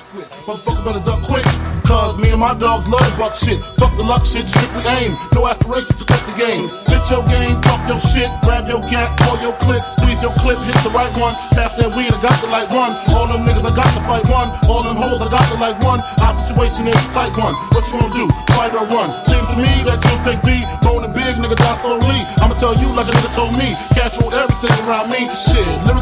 Motherfucker better duck quick. Cause me and my dogs love the buck shit. Fuck the luck shit, strictly aim. No aspirations to quit the game. Spit your game, talk your shit. Grab your gat, call your clip. Squeeze your clip, hit the right one. Pass that weed, I got the like one. All them niggas, I got to fight one. All them hoes, I got to like one. Our situation is a tight one. What you gonna do? Fight or run? Seems to me that you'll take me. Bone and big, nigga die slowly. I'ma tell you like a nigga told me. Cash ruled everything around me. Shit,